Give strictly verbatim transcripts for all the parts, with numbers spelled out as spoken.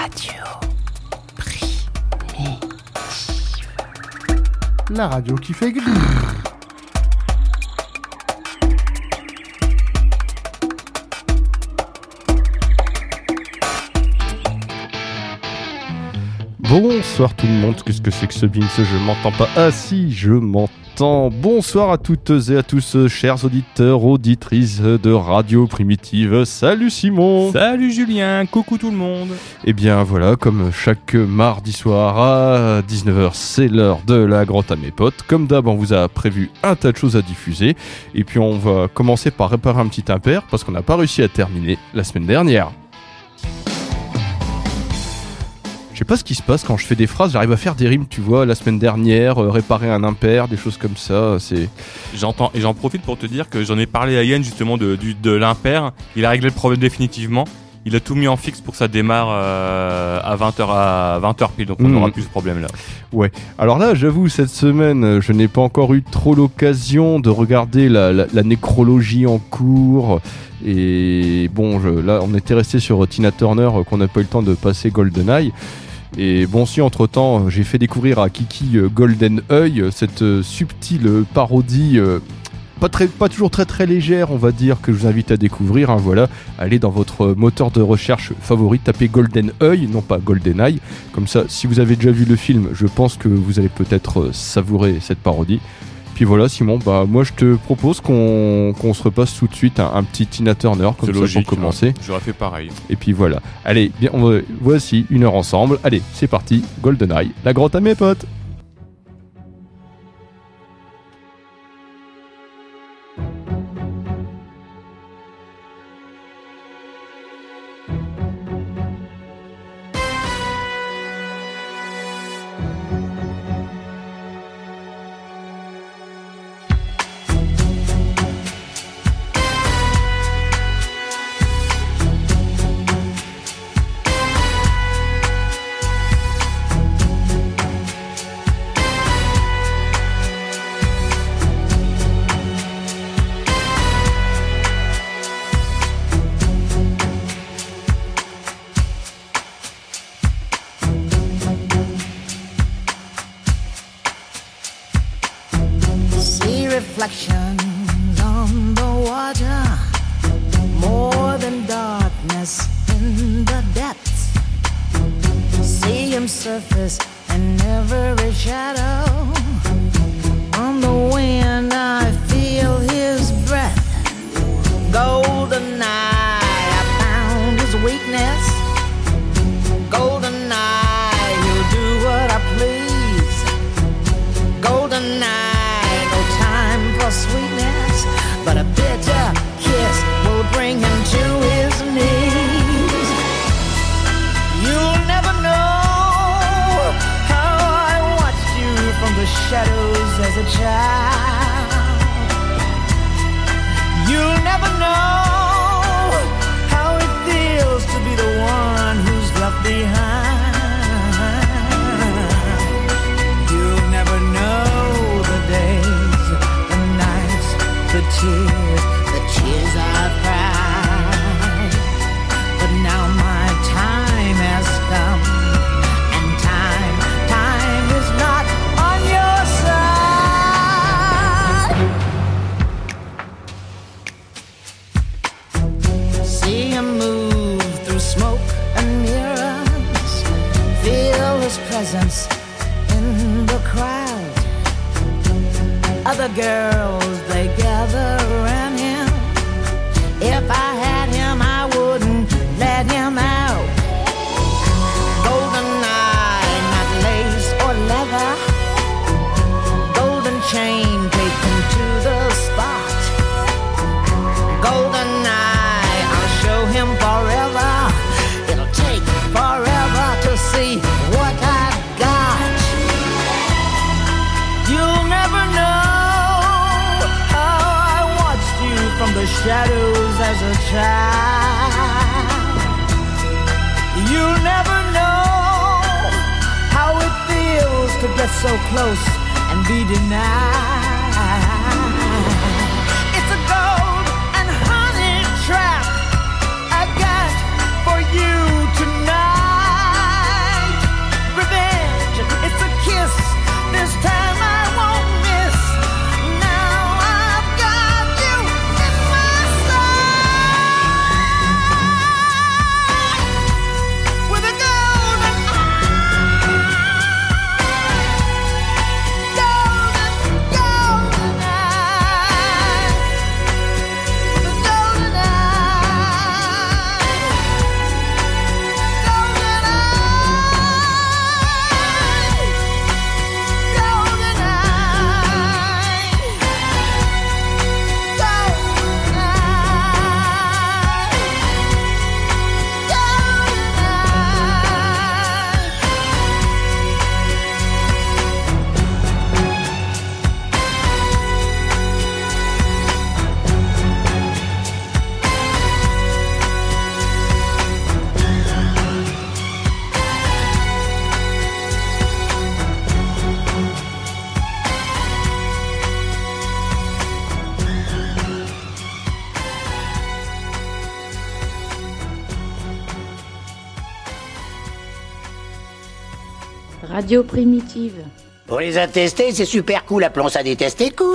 Radio Primitive. La radio qui fait grrr. Bonsoir tout le monde, qu'est-ce que c'est que ce Beams? Je m'entends pas. Ah si, je m'entends. Bonsoir à toutes et à tous, chers auditeurs, auditrices de Radio Primitive. Salut Simon. Salut Julien, coucou tout le monde. Et bien voilà, comme chaque mardi soir à dix-neuf heures, c'est l'heure de la grotte à mes potes. Comme d'hab, on vous a prévu un tas de choses à diffuser. Et puis on va commencer par réparer un petit impair, parce qu'on n'a pas réussi à terminer la semaine dernière. Je sais pas ce qui se passe quand je fais des phrases, j'arrive à faire des rimes, tu vois, la semaine dernière, euh, réparer un impair, des choses comme ça, c'est... J'entends, et j'en profite pour te dire que j'en ai parlé à Yann justement de, du, de l'impair, il a réglé le problème définitivement, il a tout mis en fixe pour que ça démarre euh, à vingt heures à vingt heures pile, donc on n'aura mmh. plus ce problème là. Ouais, alors là j'avoue cette semaine je n'ai pas encore eu trop l'occasion de regarder la, la, la nécrologie en cours. Et bon, je, là on était resté sur Tina Turner qu'on n'a pas eu le temps de passer GoldenEye. Et bon, si entre temps j'ai fait découvrir à Kiki euh, GoldenEye, cette euh, subtile euh, parodie euh, pas, très, pas toujours très très légère, on va dire, que je vous invite à découvrir. Hein, voilà, allez dans votre moteur de recherche favori, tapez GoldenEye, non pas GoldenEye. Comme ça, si vous avez déjà vu le film, je pense que vous allez peut-être euh, savourer cette parodie. Puis voilà Simon, bah moi je te propose qu'on, qu'on se repasse tout de suite un, un petit Tina Turner comme c'est ça logique, pour commencer. Hein. J'aurais fait pareil. Et puis voilà, allez, bien, on va, voici une heure ensemble. Allez, c'est parti, GoldenEye, la grotte à mes potes. Reflections on the water, more than darkness in the depths. See him surface in every shadow. On the wind I feel his breath. GoldenEye, I found his weakness. GoldenEye, he'll do what I please. GoldenEye, sweetness, but a bitter kiss will bring him to his knees. You'll never know how I watched you from the shadows as a child. You'll never know how it feels to be the one who's left behind. You'll never know the days, the tears, the tears I've cried. But now my time has come, and time, time is not on your side. See him move through smoke and mirrors, feel his presence in the crowd. Other girls, they gather around him. If I had him, I wouldn't let him out. GoldenEye, not lace or leather. Golden chain taken to the spot. GoldenEye, I'll show him forever. It'll take forever to see what I've got. You'll never know from the shadows as a child. You'll never know how it feels to get so close and be denied. It's a gold and honey trap I got for you tonight. Radio Primitive. Pour les attester, c'est super cool, appelons ça des testés-cool.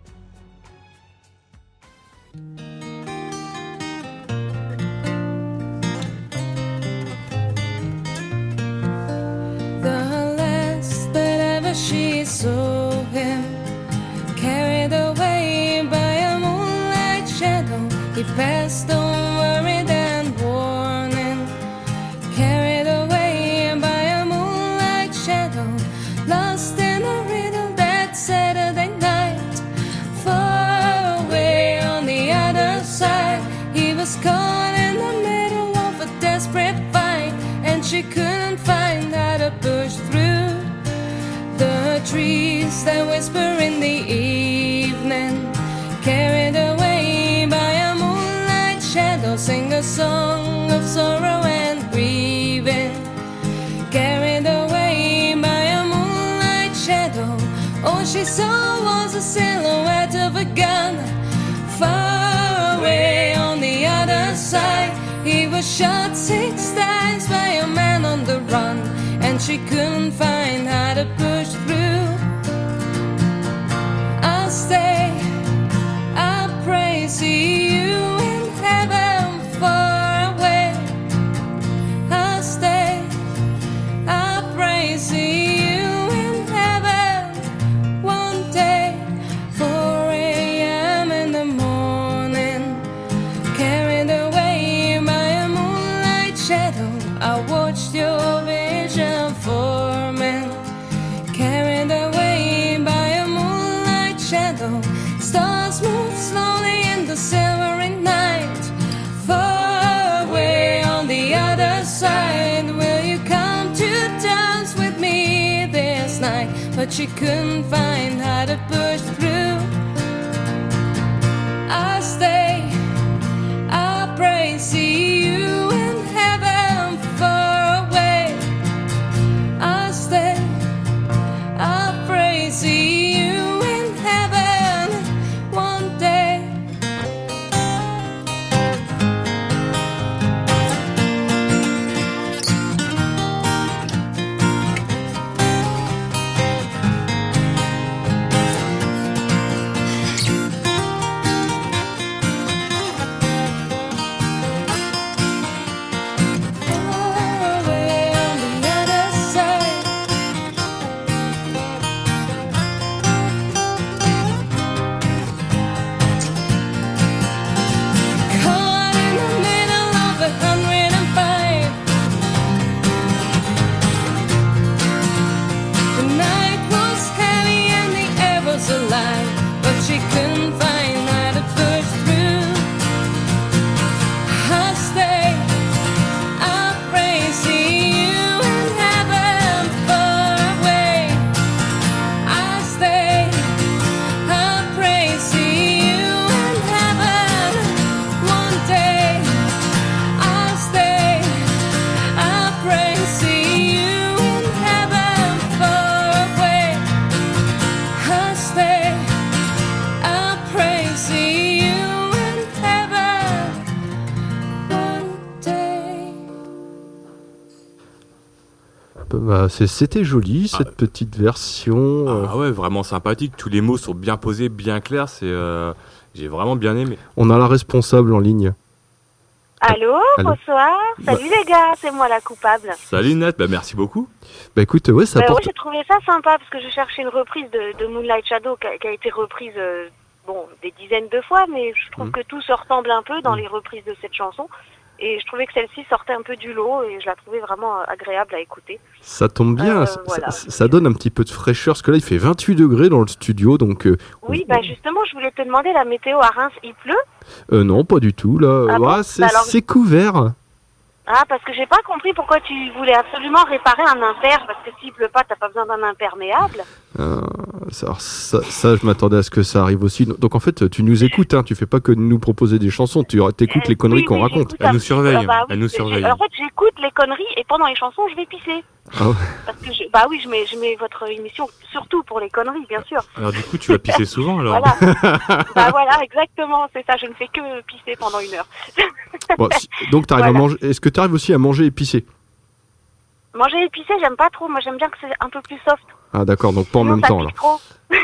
The last that ever she saw him, carried away by a moonlight shadow, he passed on worried and warning, carried away by a moonlight shadow, lost in a riddle that Saturday night. Far away on the other side, he was caught in the middle of a desperate fight, and she couldn't find how to push through the trees that whisper in the evening, carried away by a moonlight shadow, sing a song of sorrow and grieving, carried away by a moonlight shadow. All she saw was a silhouette of a gun. Far away on the other side, he was shot six times by a man on the run, and she couldn't find how to push through. I'll stay, I'll pray, see you in heaven far away. I'll stay, I'll pray, see you in heaven one day. four a.m. in the morning, carried away by a moonlight shadow, I watched your vision forming, carried away by a moonlight shadow. Stars move slowly in the silvery night. Far away on the other side, will you come to dance with me this night? But she couldn't find how to push through. I'll stay, I'll pray, see you in heaven far away. I'll stay, I'll pray, see you in heaven one day. Far away on the other side, caught in the middle of a hundred and five. The night was heavy and the air was alive, but she couldn't find how to push through. I'll stay, I'll pray, see you in heaven far away. I'll stay, I'll pray, see you in heaven one day. I'll stay, I'll pray, see you in heaven far away. I'll stay, I'll pray, see you in heaven one day. Bah, c'est- c'était joli cette petite version. euh, Ah ouais, vraiment sympathique. Tous les mots sont bien posés, bien clairs. C'est, euh, j'ai vraiment bien aimé. On a la responsable en ligne. Allô, Allô. bonsoir. Salut les gars, c'est moi la coupable. Salut Nat, bah merci beaucoup. Bah écoute, ouais, ça Bah, porte. ouais, j'ai trouvé ça sympa parce que je cherchais une reprise de, de Moonlight Shadow qui a, qui a été reprise euh, bon des dizaines de fois, mais je trouve Mhm. que tout se ressemble un peu dans les reprises de cette chanson. Et je trouvais que celle-ci sortait un peu du lot et je la trouvais vraiment euh, agréable à écouter. Ça tombe bien, Euh, ça, voilà. ça- ça donne un petit peu de fraîcheur, parce que là il fait vingt-huit degrés dans le studio, donc euh, Oui, bah justement, je voulais te demander la météo à Reims, il pleut? euh, non, pas du tout, là, Ah bon Ouais, c'est Bah alors- c'est couvert. Ah, parce que j'ai pas compris pourquoi tu voulais absolument réparer un impair, parce que s'il pleut pas, t'as pas besoin d'un imperméable. Euh, ça, alors, ça, ça, je m'attendais à ce que ça arrive aussi. Donc en fait, tu nous écoutes, hein, tu fais pas que nous proposer des chansons, tu écoutes Euh, les conneries oui, qu'on oui, raconte. j'écoute Elle un- nous surveille, Ah bah oui, elle nous j'ai- surveille. En fait, j'écoute les conneries et pendant les chansons, je vais pisser. Ah ouais. Parce que je, bah oui, je mets, je mets votre émission surtout pour les conneries, bien sûr. Alors du coup, tu vas pisser souvent alors. Voilà. Bah voilà, exactement, c'est ça. Je ne fais que pisser pendant une heure. Bon, si- donc t'arrives Voilà. à manger. Est-ce que tu arrives aussi à manger et pisser? Manger épicé, j'aime pas trop. Moi, j'aime bien que c'est un peu plus soft. Ah d'accord, donc pas en Sinon, même ça temps pique là. trop.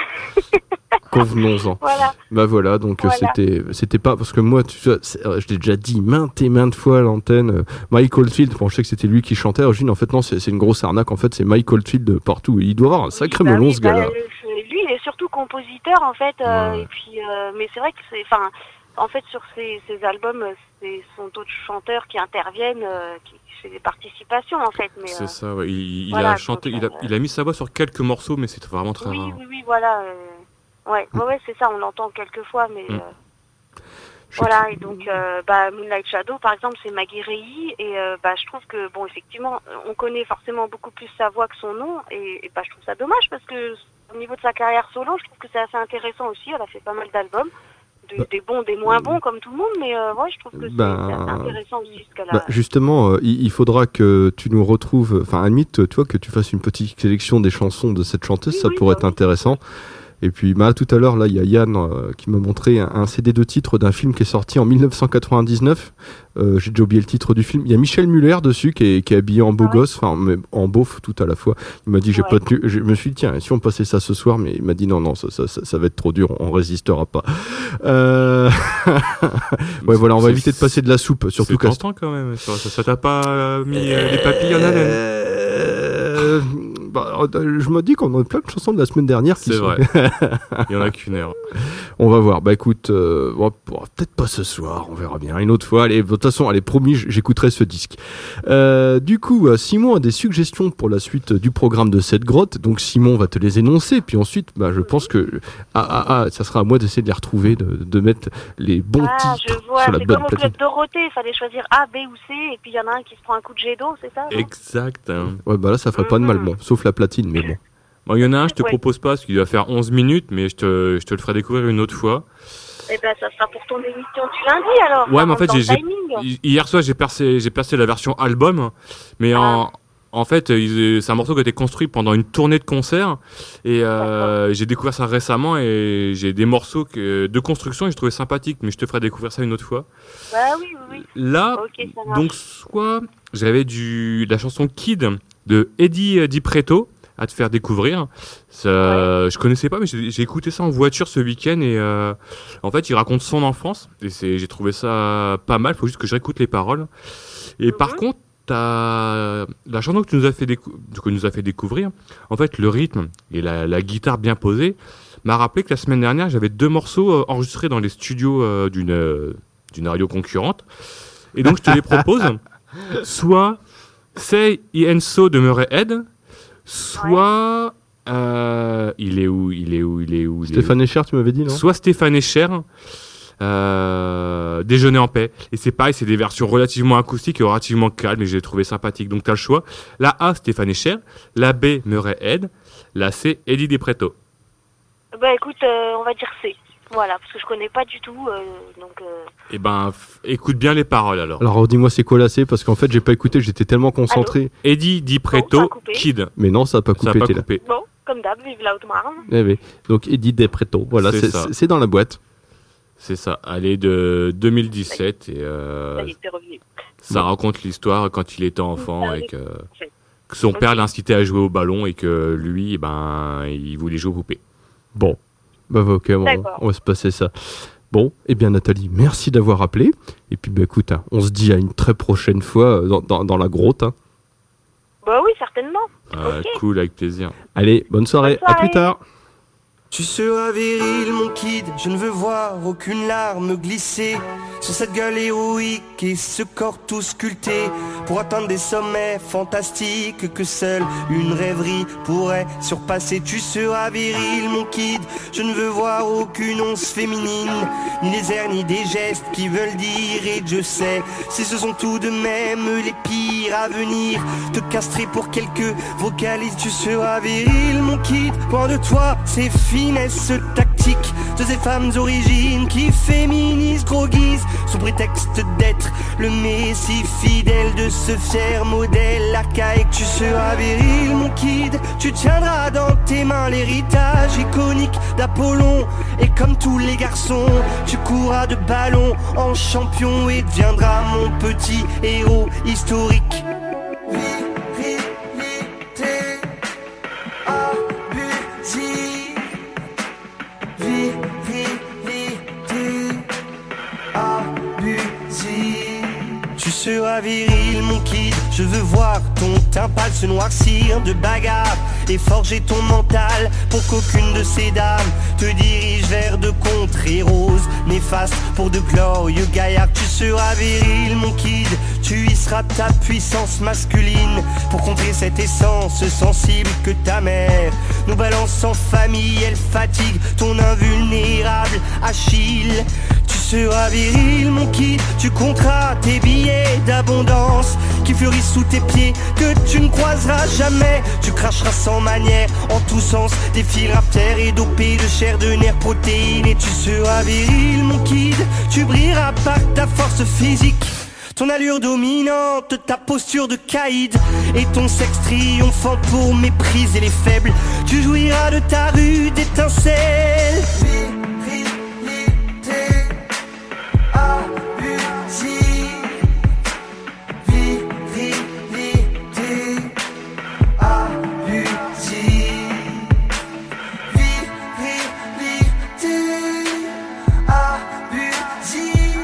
Convenons-en. Voilà. Bah voilà, donc euh, Voilà. c'était c'était pas parce que moi tu vois, c'est- euh, je l'ai déjà dit maintes et maintes fois à l'antenne, euh, Mike Oldfield, quand je sais que c'était lui qui chantait, alors je dis en fait non, c'est c'est une grosse arnaque, en fait c'est Mike Oldfield de partout, il doit avoir un sacré Oui, bah melon oui, ce bah, gars-là. euh, lui, il est surtout compositeur en fait, euh, Ouais. et puis euh, mais c'est vrai que c'est, enfin, en fait sur ses, ses albums, euh, c'est sont d'autres chanteurs qui interviennent, euh, qui fait des participations en fait, mais C'est euh, ça, ouais. Il, il voilà, a chanté, donc, il a, euh, il a mis sa voix sur quelques morceaux, mais c'est vraiment très oui, rare. oui, oui, voilà, euh, ouais, ouais, ouais, c'est ça, on l'entend quelques fois, mais Mm. euh, voilà, et donc euh, bah, Moonlight Shadow par exemple, c'est Maggie Reilly, et euh, bah je trouve que bon, effectivement, on connaît forcément beaucoup plus sa voix que son nom, et, et bah je trouve ça dommage parce que au niveau de sa carrière solo, je trouve que c'est assez intéressant aussi. Elle a fait pas mal d'albums, de- Bah, des bons, des moins bons comme tout le monde, mais euh, ouais, je trouve que c'est bah, c'est assez intéressant aussi ce qu'elle a. Bah, justement, euh, il, il faudra que tu nous retrouves, enfin à la limite, tu vois, que tu fasses une petite sélection des chansons de cette chanteuse, Oui, ça oui, pourrait bah être oui. intéressant. Et puis bah, tout à l'heure, là, il y a Yann euh, qui m'a montré un, un C D de titre d'un film qui est sorti en dix-neuf cent quatre-vingt-dix-neuf. Euh, j'ai déjà oublié le titre du film. Il y a Michel Muller dessus qui est, qui est habillé en beau Ah ouais. gosse, enfin mais en beauf tout à la fois. Il m'a dit j'ai Ouais. pas tenu. Je me suis dit tiens, si on passait ça ce soir, mais il m'a dit non non ça, ça, ça, ça va être trop dur, on résistera pas. Euh... ouais voilà, on va C'est- éviter de passer de la soupe, surtout C'est qu'à tentant quand même. Ça, ça, ça t'a pas euh, mis euh, les papilles en haleine? Euh, bah, euh, je me dis qu'on a plein de chansons de la semaine dernière qui C'est sont... vrai. Il y en a qu'une heure. On va voir. Bah écoute, euh, bon, bon, peut-être pas ce soir, on verra bien. Une autre fois. Allez, de toute façon, allez, promis, j- j'écouterai ce disque. Euh, du coup, euh, Simon a des suggestions pour la suite du programme de cette grotte. Donc Simon va te les énoncer. Puis ensuite, bah, je pense que ah, ah, ah, ça sera à moi d'essayer de les retrouver, de, de mettre les bons Ah, je titres vois, sur la c'est bonne comme au platine. Club Dorothée, il fallait choisir A, B ou C, et puis il y en a un qui se prend un coup de jet d'eau, c'est ça non Exact. hein. Ouais, bah là, ça ferait pas de mal, bon, sauf la platine, mais bon. Bon, il y en a un, je te Ouais. propose pas, parce qu'il va faire onze minutes, mais je te, je te le ferai découvrir une autre fois. Eh ben, ça sera pour ton émission du lundi alors. Ouais, ça mais en rentre fait, dans j'ai, le j'ai- timing. hier soir, j'ai percé, j'ai percé la version album, mais en, en fait, ils- c'est un morceau qui a été construit pendant une tournée de concert, et euh, j'ai découvert ça récemment, et j'ai des morceaux que, de construction, et je trouvais sympathique, mais je te ferai découvrir ça une autre fois. Bah oui, oui, oui. Là, Ok, ça marche. donc, soit j'avais du, la chanson Kid de Eddie Di Preto à te faire découvrir. Ça, Je connaissais pas, mais j'ai, j'ai écouté ça en voiture ce week-end et euh, en fait, il raconte son enfance et c'est, j'ai trouvé ça pas mal. Faut juste que je réécoute les paroles. Et par Mhm. contre, t'as la chanson que tu nous as fait, décou- que nous as fait découvrir. En fait, le rythme et la, la guitare bien posée m'a rappelé que la semaine dernière, j'avais deux morceaux euh, enregistrés dans les studios euh, d'une euh, d'une radio concurrente. Et donc, je te les propose. Soit Say Ienso de Murray Head, soit euh, il est où, il est où, il est où, il est Stéphane Escher, tu m'avais dit, où non? soit Stéphane Escher, euh, Déjeuner en paix. Et c'est pareil, c'est des versions relativement acoustiques et relativement calmes, et j'ai trouvé sympathique. Donc, tu as le choix. La A, Stéphane Escher. La B, Murray Head. La C, Eddie Di Preto. Bah écoute, euh, on va dire C. Voilà, parce que je connais pas du tout, euh, donc... Euh... Eh ben, f- écoute bien les paroles alors. Alors dis-moi c'est quoi la C, parce qu'en fait j'ai pas écouté, j'étais tellement concentré. Eddie Di Bon, ça Preto, a coupé. Kid. Mais non, ça a pas Ça coupé, a pas t'es là. coupé. Bon, comme d'hab, vive la Haute-Marne. Eh oui. Donc Eddie De Preto, voilà, C'est c'est ça. c'est- c'est dans la boîte. C'est ça. Elle est de deux mille dix-sept et euh, Ça y est, c'est revenu. ça raconte l'histoire quand il était enfant Ah et oui. que, Fait. que son Ok. père l'incitait à jouer au ballon et que lui, eh ben, il voulait jouer aux poupées. Bon, bah bah, ok, on, D'accord. on va se passer ça. Bon, eh bien Nathalie, merci d'avoir appelé. Et puis bah écoute, hein, on se dit à une très prochaine fois euh, dans, dans, dans la grotte. Hein. Bah oui, certainement. Ah, Ok. Cool, avec plaisir. Allez, bonne soirée, Bonne à plus soirée. tard. Tu seras viril, mon kid, je ne veux voir aucune larme glisser sur cette gueule héroïque et ce corps tout sculpté pour atteindre des sommets fantastiques que seule une rêverie pourrait surpasser. Tu seras viril, mon kid, je ne veux voir aucune once féminine, ni les airs ni des gestes qui veulent dire et je sais, si ce sont tout de même les pires à venir, te castrer pour quelques vocalises. Tu seras viril, mon kid, loin de toi, c'est finesses tactiques de ces femmes origines qui féminisent, gros guise, sous prétexte d'être le messie fidèle de ce fier modèle archaïque. Tu seras viril, mon kid, tu tiendras dans tes mains l'héritage iconique d'Apollon, et comme tous les garçons, tu courras de ballon en champion et deviendras mon petit héros historique. Viril, viril, mon kid. Je veux voir ton teint pâle se noircir de bagarre et forger ton mental pour qu'aucune de ces dames te dirige vers de contrées roses néfastes pour de glorieux gaillards. Tu seras viril, mon kid. Tu y seras ta puissance masculine pour contrer cette essence sensible que ta mère nous balance en famille. Elle fatigue ton invulnérable Achille. Tu seras viril, mon kid. Tu compteras tes billets d'abondance qui fleurissent sous tes pieds, que tu ne croiseras jamais. Tu cracheras sans manière en tous sens des fils artères et dopés de chair, de nerfs, protéines. Et tu seras viril, mon kid. Tu brilleras par ta force physique, ton allure dominante, ta posture de caïd et ton sexe triomphant pour mépriser les faibles. Tu jouiras de ta rude étincelle. Virilité abusive. Virilité abusive. Virilité abusive.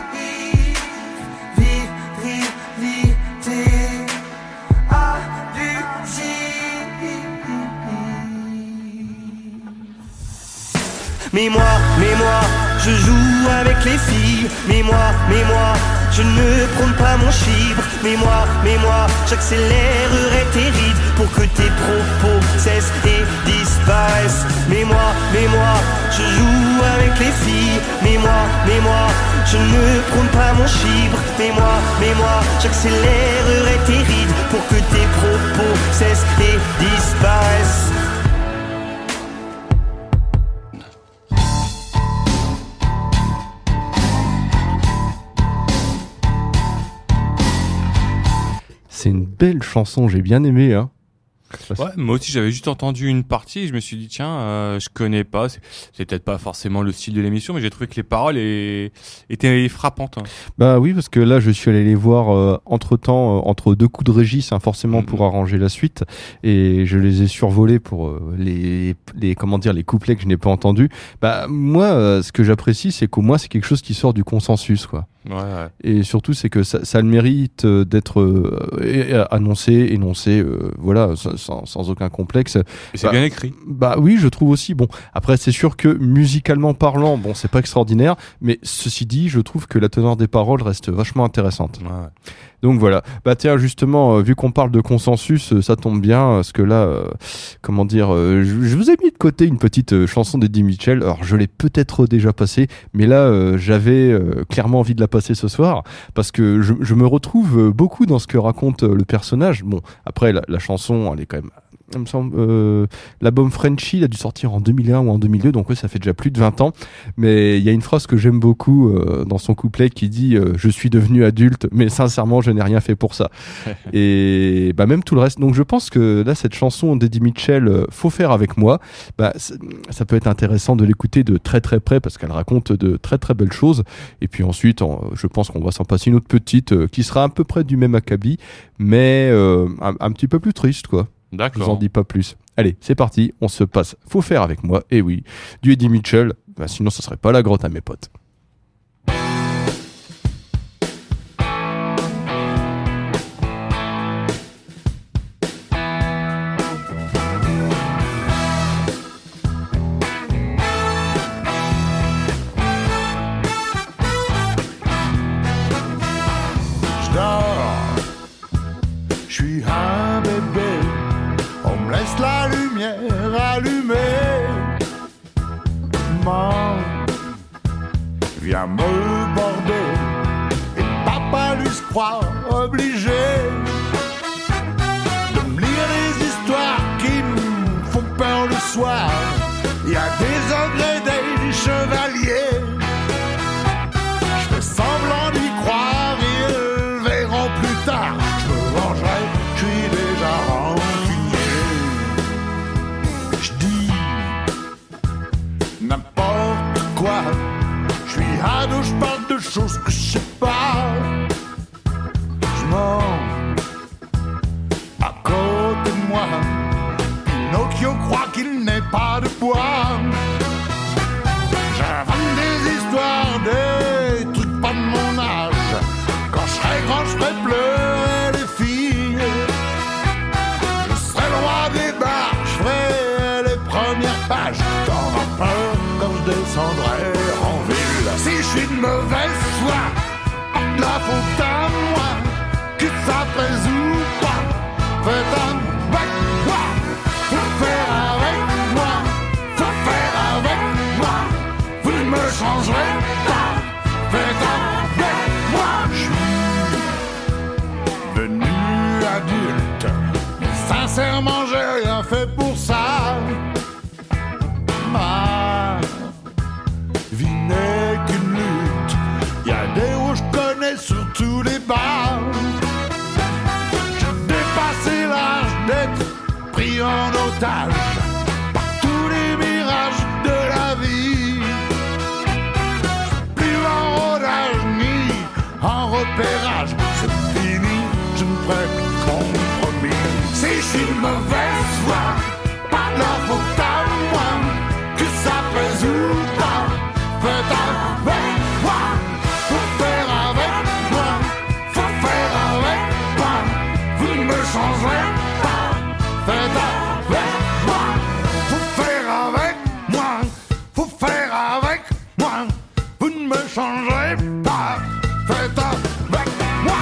Mais moi, mais moi, je joue avec les filles. Mais moi, mais moi, je ne prône pas mon chibre. Mais moi, mais moi, j'accélérerai tes rides pour que tes propos cessent et disparaissent. Mais moi, mais moi, je joue avec les filles. Mais moi, mais moi, je ne prône pas mon chibre. Mais moi, mais moi, j'accélérerai tes rides pour que tes propos cessent et disparaissent. C'est une belle chanson, j'ai bien aimé. Hein. Ouais, moi aussi j'avais juste entendu une partie et je me suis dit tiens, euh, je connais pas, c'est, c'est peut-être pas forcément le style de l'émission, mais j'ai trouvé que les paroles est, étaient frappantes. Hein. Bah oui, parce que là je suis allé les voir euh, entre temps, euh, entre deux coups de Régis, hein, forcément mm-hmm. pour arranger la suite, et je les ai survolés pour euh, les, les, comment dire, les couplets que je n'ai pas entendus. Bah moi, euh, ce que j'apprécie, c'est qu'au moins c'est quelque chose qui sort du consensus, quoi. Ouais, ouais. Et surtout, c'est que ça, ça a le mérite d'être euh, annoncé, énoncé, euh, voilà, sans, sans aucun complexe. Et c'est bah, bien écrit. Bah oui, je trouve aussi. Bon, après, c'est sûr que musicalement parlant, bon, c'est pas extraordinaire, mais ceci dit, je trouve que la teneur des paroles reste vachement intéressante. Ouais, ouais. Donc voilà. Bah tiens, justement, euh, vu qu'on parle de consensus, euh, ça tombe bien, parce que là, euh, comment dire, euh, je, je vous ai mis de côté une petite euh, chanson d'Eddie Mitchell. Alors, je l'ai peut-être déjà passée, mais là, euh, j'avais euh, clairement envie de la passer ce soir, parce que je, je me retrouve beaucoup dans ce que raconte euh, le personnage. Bon, après, la, la chanson, elle est quand même... Il me semble, euh, l'album Frenchy, il a dû sortir en deux mille un ou en deux mille deux, donc ouais, ça fait déjà plus de vingt ans. Mais il y a une phrase que j'aime beaucoup euh, dans son couplet qui dit euh, « Je suis devenu adulte, mais sincèrement, je n'ai rien fait pour ça. » Et bah, même tout le reste. Donc je pense que là, cette chanson d'Eddie Mitchell, euh, « Faut faire avec moi », bah, ça peut être intéressant de l'écouter de très très près parce qu'elle raconte de très très belles choses. Et puis ensuite, on, je pense qu'on va s'en passer une autre petite euh, qui sera à peu près du même acabit, mais euh, un, un petit peu plus triste, quoi. D'accord. Je vous en dis pas plus. Allez, c'est parti, on se passe. Faut faire avec moi. Et oui, du Eddie Mitchell. Bah, sinon, ça serait pas la grotte à mes potes. Je dors, je suis un bébé. On me laisse la lumière allumée. Maman, viens me border. Et papa lui se croit obligé de me lire des histoires qui me font peur le soir. Il y a des agrès des chevaliers. Je fais semblant d'y croire, ils verront plus tard. Je me vengerai, je suis déjà rancunier. Je dis n'importe quoi. Je suis ado, je parle de choses que je sais pas. Je mens à côté de moi. Pinocchio croit qu'il n'est pas de bois. J'invente des histoires, des trucs pas de mon âge. Quand je serai grand, je ferai pleurer les descendrai en ville. Si je suis de mauvaise foi, de la faute à moi, que ça plaise ou pas, faites avec moi, faut faire avec moi, faut faire avec moi, vous ne me changerez pas, faites avec moi. Je suis devenu adulte, mais sincèrement j'ai rien fait pour ça. Ma vie n'est qu'une lutte, y'a des hauts je connais sur tous les bars. J'ai dépassé l'âge d'être pris en otage par tous les mirages de la vie. Plus en rodage ni en repérage, c'est fini, je ne ferai plus de compromis. Si je suis de mauvaise foi, pas de la faute à moi, que ça plaise ou pas, faites avec moi, faut faire avec moi, faut faire avec moi, vous ne me changerez pas, faites avec moi, faut faire avec moi, faut faire avec moi, vous ne me changerez pas, faites avec moi.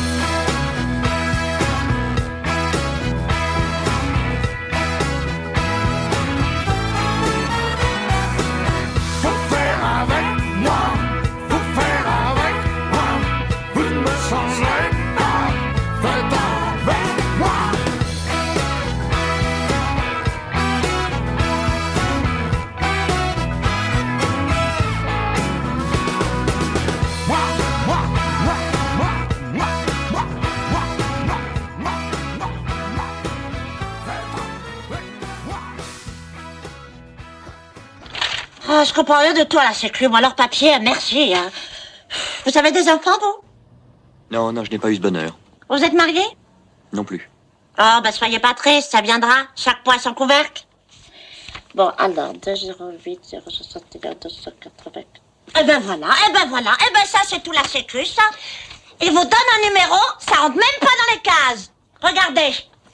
Oh, je comprends rien de tout à la sécu. Moi, leur papier, merci. Hein. Vous avez des enfants, vous? Non, non, je n'ai pas eu ce bonheur. Vous êtes mariés? Non plus. Oh, bah soyez pas triste, ça viendra. Chaque poids son couvercle. Bon, alors, deux zéro huit zéro soixante et un deux cent quatre-vingts. Eh ben voilà, eh ben voilà, eh ben ça, c'est tout la sécu, ça. Ils vous donnent un numéro, ça rentre même pas dans les cases. Regardez.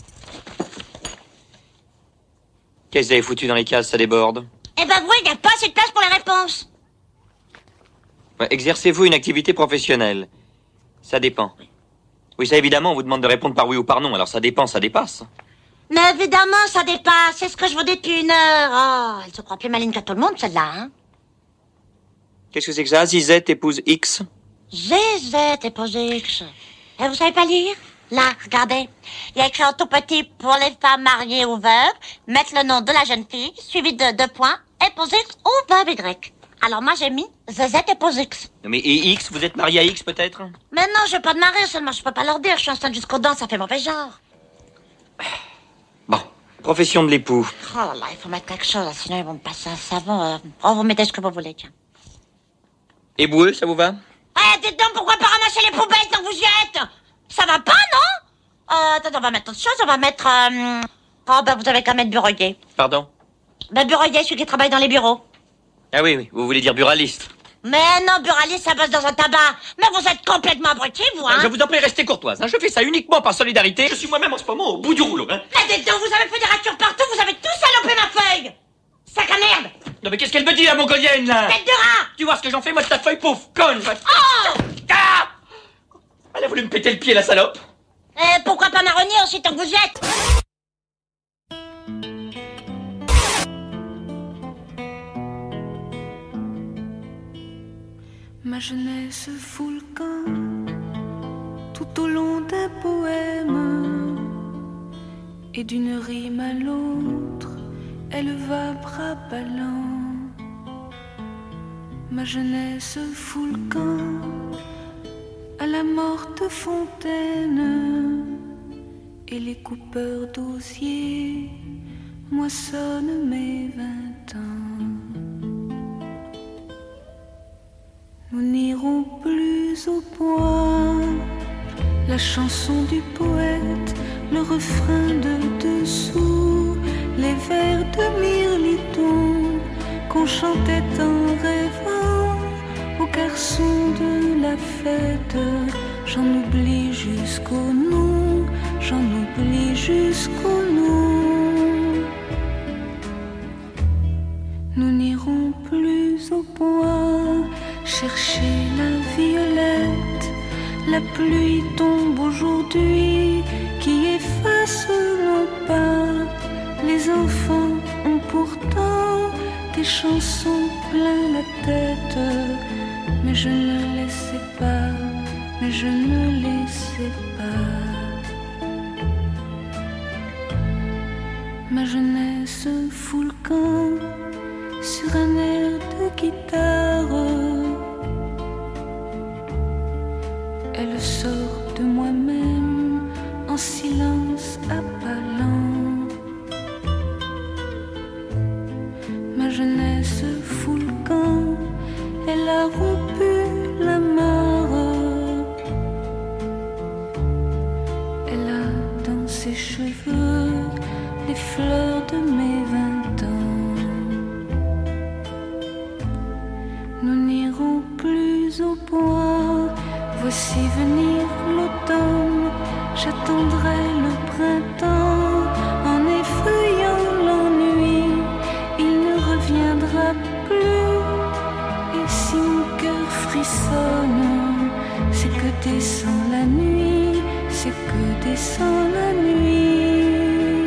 Qu'est-ce que vous avez foutu dans les cases, ça déborde? Eh ben oui, il n'y a pas assez de place pour les réponses. Ouais, exercez-vous une activité professionnelle? Ça dépend. Oui, ça évidemment, on vous demande de répondre par oui ou par non, alors ça dépend, ça dépasse. Mais évidemment, ça dépasse, c'est ce que je vous dis depuis une heure. Oh, elle se croit plus maligne que tout le monde, celle-là, hein. Qu'est-ce que c'est que ça? Zizette épouse X? Zizette épouse X. Et vous savez pas lire? Là, regardez. Il y a écrit en tout petit pour les femmes mariées ou veuves, mettre le nom de la jeune fille, suivi de deux points, épouse X ou veuve Y. Alors moi, j'ai mis Zizette épouse X. Non mais et X, vous êtes marié à X peut-être? Mais non, je vais pas de marier, seulement je peux pas leur dire, je suis enceinte jusqu'aux dents, ça fait mauvais genre. Bon, profession de l'époux. Oh là là, il faut mettre quelque chose, sinon ils vont me passer un savon. Euh... Oh, vous mettez ce que vous voulez, tiens. Éboueux, ça vous va? Eh, dites donc, pourquoi pas ramasser les poubelles tant que vous y êtes? Ça va pas, non? Euh, attends, on va mettre autre chose, on va mettre... Euh... Oh, bah vous avez qu'à mettre bureauier. Pardon? Bah bureauier, celui qui travaille dans les bureaux. Ah oui, oui, vous voulez dire buraliste? Mais non, buraliste, ça bosse dans un tabac. Mais vous êtes complètement abrutis, vous, hein? Je vous en prie, restez courtoise, hein. Je fais ça uniquement par solidarité. Je suis moi-même en ce moment au bout du rouleau, hein. Mais dites donc, vous avez fait des ratures partout, vous avez tout salopé ma feuille. Sac à merde. Non mais qu'est-ce qu'elle me dit, la mongolienne, là? Tête de rat. Tu vois ce que j'en fais, moi, de ta feuille, pauvre conne. Oh. Ah, elle a voulu me péter le pied, la salope. Et pourquoi pas marronnier aussi tant que vous y êtes? Ma jeunesse fout le camp tout au long d'un poème, et d'une rime à l'autre, elle va bras ballants. Ma jeunesse fout le camp à la morte fontaine, et les coupeurs d'osier moissonnent mes vingt ans. Nous n'irons plus au bois, la chanson du poète, le refrain de dessous, les vers de Mirliton qu'on chantait en rêvant aux garçons de la fête. J'en oublie jusqu'au nom, j'en oublie jusqu'au nom. Nous n'irons plus la pluie tombe aujourd'hui, qui efface nos pas. Les enfants ont pourtant des chansons plein la tête, mais je ne les sais pas, mais je ne les sais pas. Ma jeunesse fout le camp sur un air de guitare. Elle sort de moi-même en silence à pas lents. Ma jeunesse fout le camp, elle a rompu la mare. Elle a dans ses cheveux les fleurs de mes vingt ans. Nous n'irons plus au bois, voici venir l'automne. J'attendrai le printemps en effeuillant l'ennui. Il ne reviendra plus. Et si mon cœur frissonne, c'est que descend la nuit, c'est que descend la nuit.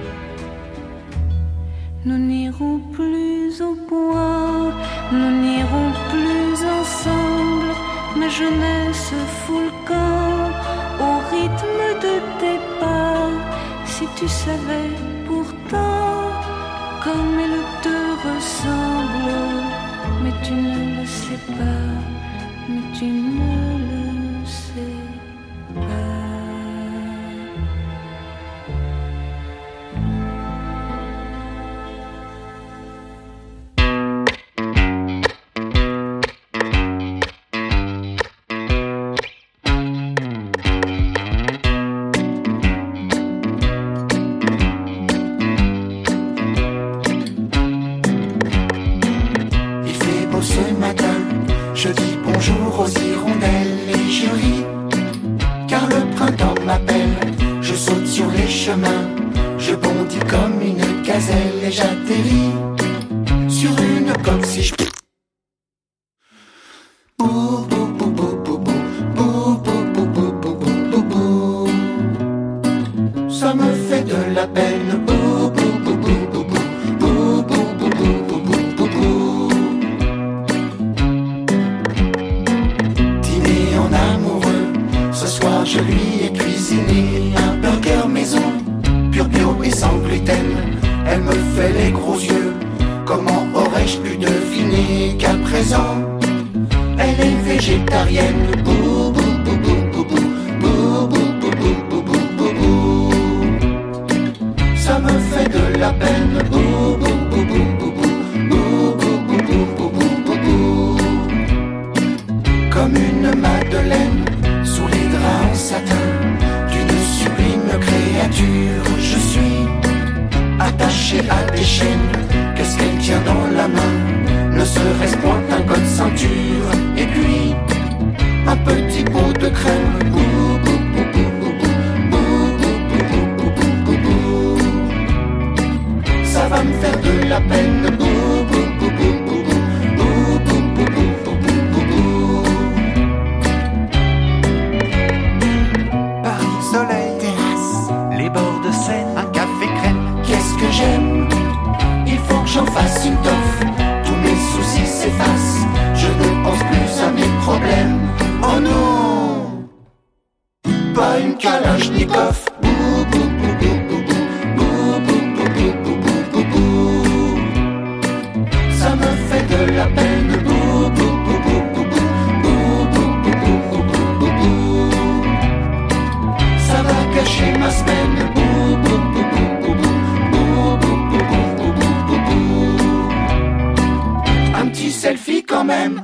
Nous n'irons plus au bois, nous n'irons plus ensemble. Ma jeunesse fout le camp au rythme de tes pas. Si tu savais pourtant comme elle te ressemble, mais tu ne le sais pas, mais tu ne le sais pas. Je dis bonjour aux hirondelles et je ris, car le printemps m'appelle. Je saute sur les chemins, je bondis comme une gazelle et j'atterris sur une coque si je... Bou, bou, bou, bou, bou, bou, bou, bou, bou, bou, bou, bou, bou. Ça me fait de la peine. Bou, bou, bou, bou, bou, bou, bou, bou, bou, bou, bou, bou, bou, bou. Dîner en amoureux, ce soir je lui ai cuisiné un burger maison, pur bio et sans gluten. Elle me fait les gros yeux, comment aurais-je pu deviner qu'à présent elle est végétarienne. Bou, bou, bou, bou, bou, bou, bou, bou, bou, bou, bou, bou, bou, bou. Ça me fait de la peine. Bou, bou, bou, bou, bou, bou, bou, bou, bou, bou, bou, bou, bou, bou. Comme une madeleine sous les draps en satin d'une sublime créature, je suis attaché à des chaînes. Qu'est-ce qu'elle tient dans la main? Ne serait-ce point un code ceinture? Et puis un petit pot de crème. Bou, bou, bou, bou, bou, bou, bou, bou, bou, bou, bou, bou. Ça va me faire de la peine. Bou, bou, bou, bou, bou, bou, bou, bou, bou, bou, bou, bou, bou. Paris, soleil, terrasse, les bords de Seine, un café crème. Qu'est-ce que j'aime? Il faut que j'en fasse une toffe. Tous mes soucis s'effacent. Je ne pense plus à mes problèmes. Oh non, pas une Kalachnikov. Bou, bou, bou, bou, bou, bou, bou, bou, bou, bou, bou, bou, bou. Ça me fait de la peine. Bou, bou, bou, bou, bou, bou, bou, bou, bou, bou, bou, bou, bou. Ça va gâcher ma semaine. Bou, bou, bou, bou, bou, bou, bou, bou, bou, bou, bou, bou, bou. Un petit selfie quand même.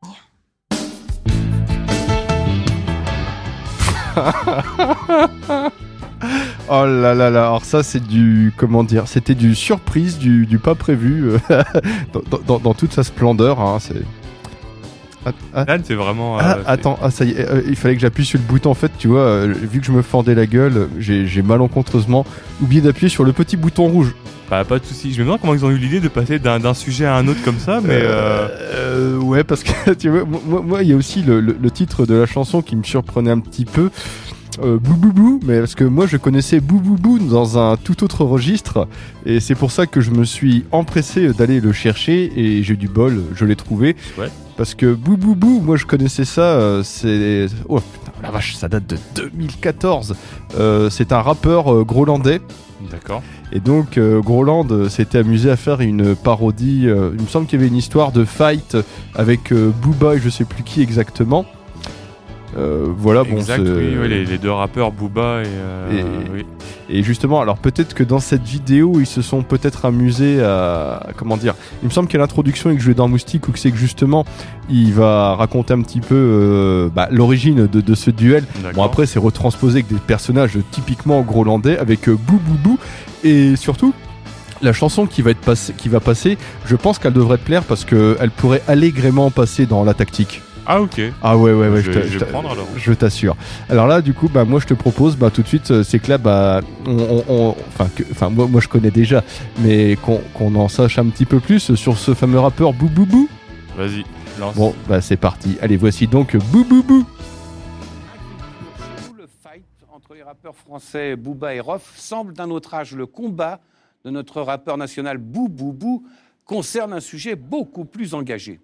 Oh là là là, alors ça c'est du, comment dire, c'était du surprise, du, du pas prévu, euh, dans, dans, dans toute sa splendeur, hein, c'est... Ah, ah, Dan, c'est vraiment. Euh, ah, c'est- attends, ah, ça y est, euh, il fallait que j'appuie sur le bouton. En fait, tu vois, euh, vu que je me fendais la gueule, j'ai, j'ai malencontreusement oublié d'appuyer sur le petit bouton rouge. Bah, pas de soucis. Je me demande comment ils ont eu l'idée de passer d'un, d'un sujet à un autre comme ça, mais. Euh... Euh, ouais, parce que tu vois, moi, moi, il y a aussi le, le, le titre de la chanson qui me surprenait un petit peu. Euh, bou bou bou, mais parce que moi je connaissais bou bou bou dans un tout autre registre, et c'est pour ça que je me suis empressé d'aller le chercher, et j'ai eu du bol, je l'ai trouvé. Ouais. Parce que bou bou bou, moi je connaissais ça, euh, c'est. Oh putain, la vache, ça date de deux mille quatorze. Euh, c'est un rappeur euh, grolandais. D'accord. Et donc euh, Groland euh, s'était amusé à faire une parodie. Euh, il me semble qu'il y avait une histoire de fight avec euh, Booba et je sais plus qui exactement. Euh, voilà, bon, exact, c'est- oui, oui, les, les deux rappeurs, Booba et, euh, Et- oui. Et justement, alors peut-être que dans cette vidéo, ils se sont peut-être amusés à... Comment dire? Il me semble qu'à l'introduction, il jouait dans Moustique, ou que c'est que justement, il va raconter un petit peu euh, bah, l'origine de, de ce duel. D'accord. Bon, après, c'est retransposé avec des personnages typiquement grolandais, avec euh, Bou Bou Bou. Et surtout, la chanson qui va, être passe- qui va passer, je pense qu'elle devrait te plaire, parce qu'elle pourrait allègrement passer dans la tactique. Ah, ok. Ah ouais ouais ouais, Je- te- je vais te- prendre, alors. je t'assure. Alors là, du coup, bah moi je te propose, bah tout de suite, euh, c'est que là, bah, on, on- on- enfin, que- enfin moi, moi je connais déjà, mais qu'on qu'on en sache un petit peu plus sur ce fameux rappeur Bou Bou Bou. Vas-y, lance. Bon, bah c'est parti. Allez, voici donc Bou Bou Bou. Le fight entre les rappeurs français Booba et Rof semble d'un autre âge. Le combat de notre rappeur national Bou Bou Bou concerne un sujet beaucoup plus engagé.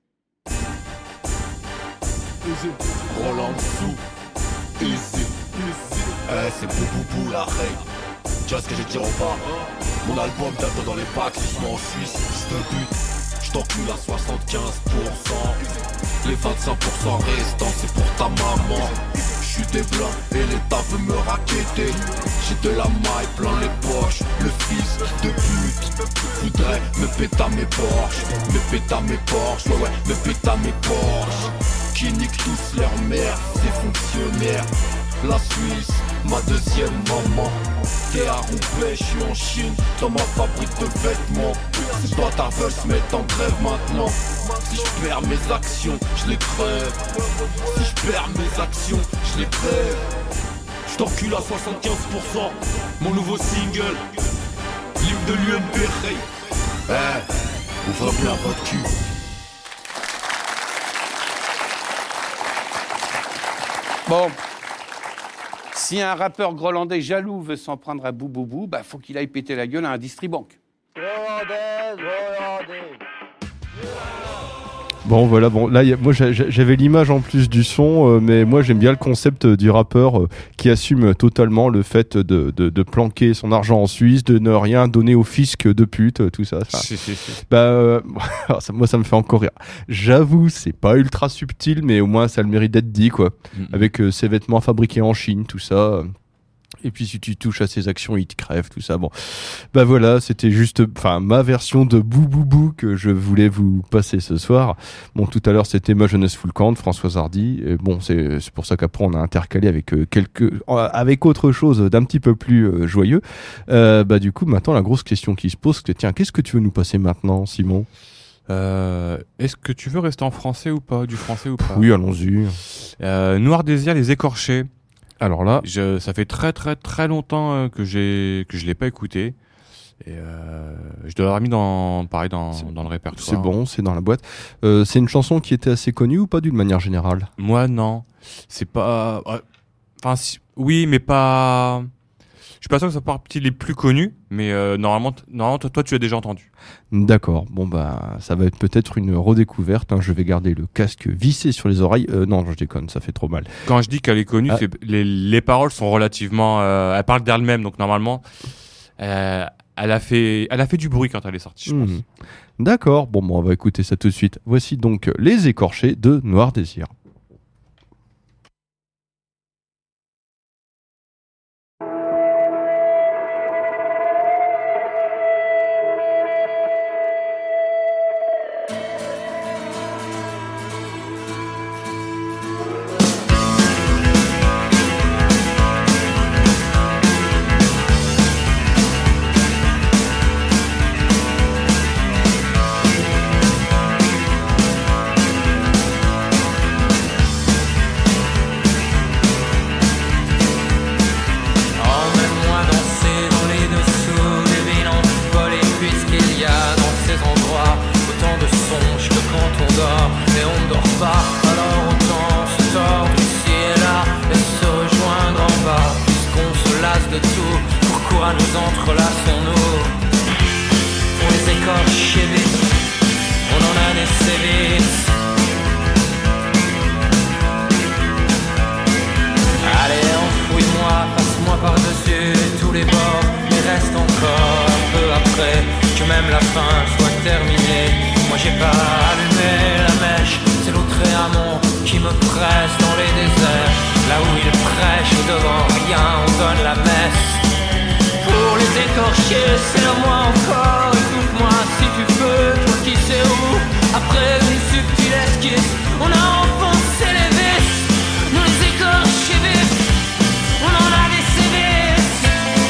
Roland sous, easy, eh, c'est Bou Bou Bou la règle. Tu vois ce que j'ai dit au pas? Mon album bientôt dans les packs, je en Suisse, je te bute. Je t'encule à soixante-quinze pour cent. Les vingt-cinq pour cent restants, c'est pour ta maman. Je suis des blancs et l'État veut me raqueter. J'ai de la maille plein les poches. Le fils de pute voudrait me péter à mes Porsche. Me péter à mes Porsche, ouais ouais, me péter à mes Porsche. Qui niquent tous leur mère, ces fonctionnaires. La Suisse, ma deuxième maman. T'es à Roubaix, je suis en Chine, dans ma fabrique de vêtements. Ces bâtards veulent se mettre en grève maintenant. Si je perds mes actions, je les crève. Si je perds mes actions, je les crève. Je t'encule à soixante-quinze pour cent. Mon nouveau single, l'hymne de l'U M P R. Eh, ouvrez bien votre cul. Bon, si un rappeur grolandais jaloux veut s'en prendre à Bou Bou Bou, bah faut qu'il aille péter la gueule à un distribanque. Bon voilà, bon là y a- moi j'a- j'a- j'avais l'image en plus du son, euh, mais moi j'aime bien le concept euh, du rappeur euh, qui assume totalement le fait de, de, de planquer son argent en Suisse, de ne rien donner au fisc de pute, euh, tout ça. Enfin, Si, si, si. bah euh, alors ça- moi ça me fait encore rire. J'avoue, c'est pas ultra subtil, mais au moins ça a le mérite d'être dit quoi. Mhm. Avec euh, ses vêtements fabriqués en Chine, tout ça. euh. Et puis si tu touches à ses actions, il te crève, tout ça. Bon, bah voilà, c'était juste, enfin ma version de Bou Bou Bou que je voulais vous passer ce soir. Bon, tout à l'heure c'était Ma jeunesse full camp de Françoise Hardy. Et bon, c'est c'est pour ça qu'après on a intercalé avec euh, quelques, euh, avec autre chose d'un petit peu plus euh, joyeux. Euh, bah du coup, maintenant la grosse question qui se pose, c'est tiens, qu'est-ce que tu veux nous passer maintenant, Simon? Euh, est-ce que tu veux rester en français ou pas? Du français ou pas? Oui, allons-y. Euh, Noir Désir, Les Écorchés. Alors là, Je, ça fait très très très longtemps euh, que j'ai que je l'ai pas écouté. Et euh, je dois l'avoir mis dans pareil dans, dans le répertoire. c'est bon, c'est dans la boîte. Euh, c'est une chanson qui était assez connue ou pas d'une manière générale? Moi non, c'est pas. ouais. Enfin si- oui, mais pas. Je suis pas sûr que ça soit partie les plus connus, mais euh, normalement, t- normalement toi, toi tu as déjà entendu. D'accord, bon bah ça va être peut-être une redécouverte, hein. Je vais garder le casque vissé sur les oreilles, euh, non je déconne, ça fait trop mal. Quand je dis qu'elle est connue, Ah. c'est les, les paroles sont relativement. Euh, elle parle d'elle-même, donc normalement, euh, elle a fait, elle a fait du bruit quand elle est sortie. Je pense. Mhm. D'accord, bon bah, on va écouter ça tout de suite. Voici donc Les Écorchés de Noir Désir. Thank base de tout. Pourquoi nous entrelaçons-nous pour les écorcher vite? On en a des sévices. Allez, enfouis-moi, passe-moi par-dessus tous les bords. Mais reste encore un peu après que même la fin soit terminée. Moi j'ai pas allumé la mèche, c'est l'autre amont qui me presse dans les déserts. Là où il prêche devant rien, on donne la messe. Pour les écorcher, serre-moi encore, écoute-moi si tu peux, toi qui sais où. Après une subtile esquisse, on a enfoncé les vis. Nous les écorcher vifs, on en a des sévices.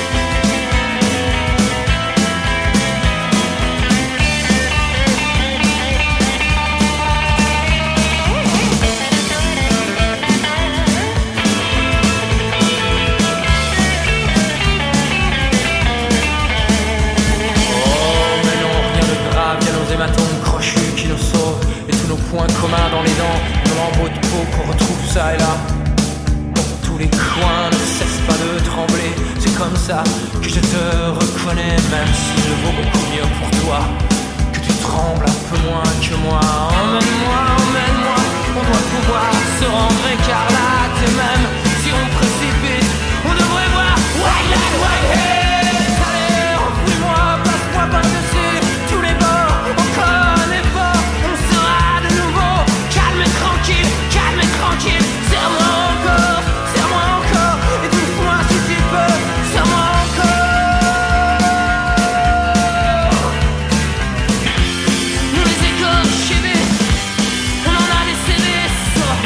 Hématomes crochus qui nous sauvent et tous nos points communs dans les dents, nos lambeaux de peau qu'on retrouve ça et là. Dans tous les coins ne cesse pas de trembler. C'est comme ça que je te reconnais, même si je vaux beaucoup mieux pour toi. Que tu trembles un peu moins que moi. Emmène-moi, emmène-moi. On doit pouvoir se rendre écarlate et même si on précipite, on devrait voir White Light, White Head. Allez, enfouis-moi, passe-moi par-dessus tous les bords. Encore un effort, on sera de nouveau calme et tranquille, calme et tranquille. Serre-moi encore, serre-moi encore, étouffe-moi si tu peux, serre-moi encore. Nous les écorcher vifs, on en a des sévices.